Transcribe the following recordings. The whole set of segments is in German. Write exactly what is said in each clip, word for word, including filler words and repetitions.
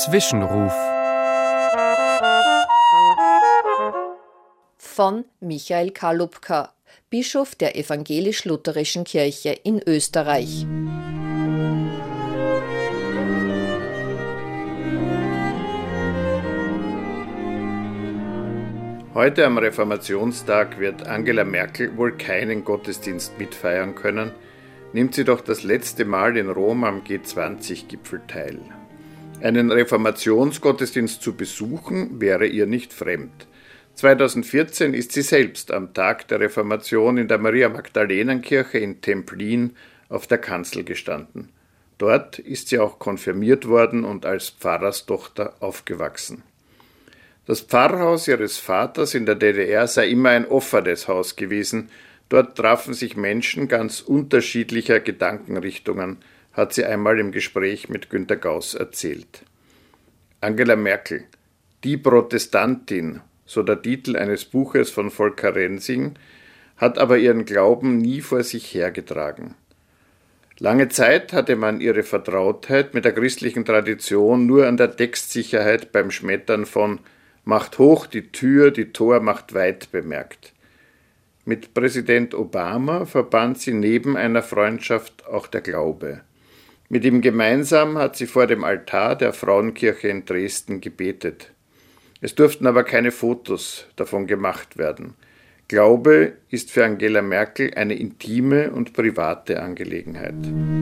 Zwischenruf von Michael Kalupka, Bischof der Evangelisch-Lutherischen Kirche in Österreich. Heute am Reformationstag wird Angela Merkel wohl keinen Gottesdienst mitfeiern können, nimmt sie doch das letzte Mal in Rom am G zwanzig-Gipfel teil. Einen Reformationsgottesdienst zu besuchen, wäre ihr nicht fremd. zweitausendvierzehn ist sie selbst am Tag der Reformation in der Maria-Magdalenen-Kirche in Templin auf der Kanzel gestanden. Dort ist sie auch konfirmiert worden und als Pfarrerstochter aufgewachsen. Das Pfarrhaus ihres Vaters in der D D R sei immer ein offenes Haus gewesen. Dort trafen sich Menschen ganz unterschiedlicher Gedankenrichtungen, hat sie einmal im Gespräch mit Günter Gauss erzählt. Angela Merkel, die Protestantin, so der Titel eines Buches von Volker Rensing, hat aber ihren Glauben nie vor sich hergetragen. Lange Zeit hatte man ihre Vertrautheit mit der christlichen Tradition nur an der Textsicherheit beim Schmettern von »Macht hoch die Tür, die Tor macht weit« bemerkt. Mit Präsident Obama verband sie neben einer Freundschaft auch der Glaube. Mit ihm gemeinsam hat sie vor dem Altar der Frauenkirche in Dresden gebetet. Es durften aber keine Fotos davon gemacht werden. Glaube ist für Angela Merkel eine intime und private Angelegenheit.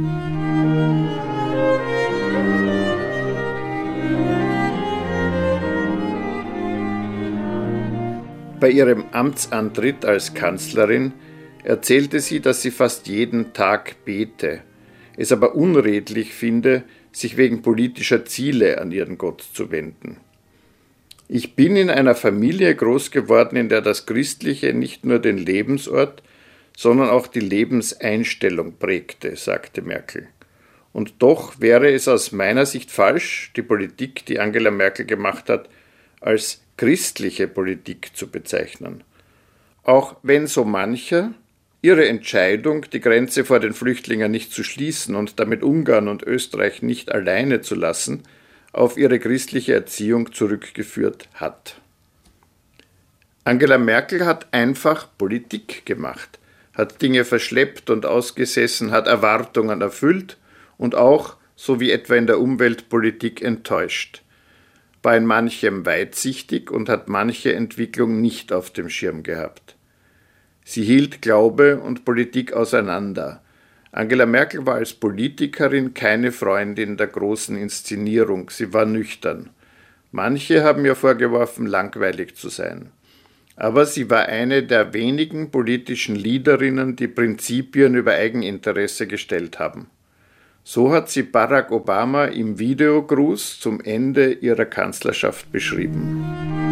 Bei ihrem Amtsantritt als Kanzlerin erzählte sie, dass sie fast jeden Tag bete, es aber unredlich finde, sich wegen politischer Ziele an ihren Gott zu wenden. Ich bin in einer Familie groß geworden, in der das Christliche nicht nur den Lebensort, sondern auch die Lebenseinstellung prägte, sagte Merkel. Und doch wäre es aus meiner Sicht falsch, die Politik, die Angela Merkel gemacht hat, als christliche Politik zu bezeichnen. Auch wenn so mancher ihre Entscheidung, die Grenze vor den Flüchtlingen nicht zu schließen und damit Ungarn und Österreich nicht alleine zu lassen, auf ihre christliche Erziehung zurückgeführt hat. Angela Merkel hat einfach Politik gemacht, hat Dinge verschleppt und ausgesessen, hat Erwartungen erfüllt und auch, so wie etwa in der Umweltpolitik, enttäuscht. War in manchem weitsichtig und hat manche Entwicklung nicht auf dem Schirm gehabt. Sie hielt Glaube und Politik auseinander. Angela Merkel war als Politikerin keine Freundin der großen Inszenierung, sie war nüchtern. Manche haben ihr vorgeworfen, langweilig zu sein. Aber sie war eine der wenigen politischen Leaderinnen, die Prinzipien über Eigeninteresse gestellt haben. So hat sie Barack Obama im Videogruß zum Ende ihrer Kanzlerschaft beschrieben.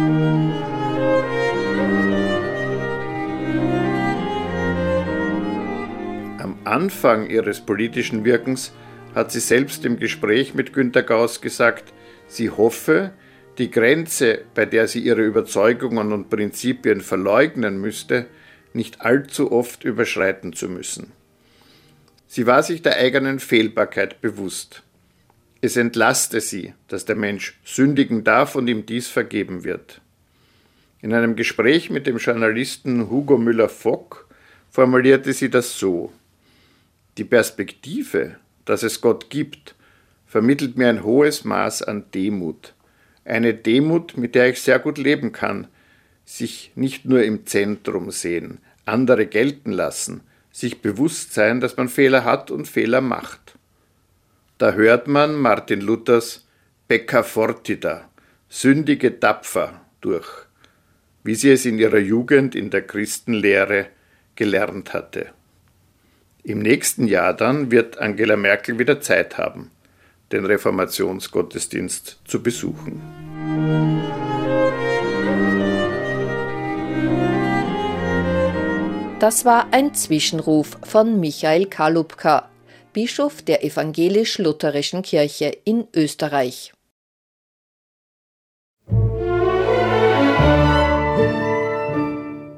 Am Anfang ihres politischen Wirkens hat sie selbst im Gespräch mit Günter Gauss gesagt, sie hoffe, die Grenze, bei der sie ihre Überzeugungen und Prinzipien verleugnen müsste, nicht allzu oft überschreiten zu müssen. Sie war sich der eigenen Fehlbarkeit bewusst. Es entlasste sie, dass der Mensch sündigen darf und ihm dies vergeben wird. In einem Gespräch mit dem Journalisten Hugo Müller-Fock formulierte sie das so: Die Perspektive, dass es Gott gibt, vermittelt mir ein hohes Maß an Demut. Eine Demut, mit der ich sehr gut leben kann, sich nicht nur im Zentrum sehen, andere gelten lassen, sich bewusst sein, dass man Fehler hat und Fehler macht. Da hört man Martin Luthers Pecca fortiter, sündige tapfer, durch, wie sie es in ihrer Jugend in der Christenlehre gelernt hatte. Im nächsten Jahr dann wird Angela Merkel wieder Zeit haben, den Reformationsgottesdienst zu besuchen. Das war ein Zwischenruf von Michael Kalupka, Bischof der Evangelisch-Lutherischen Kirche in Österreich.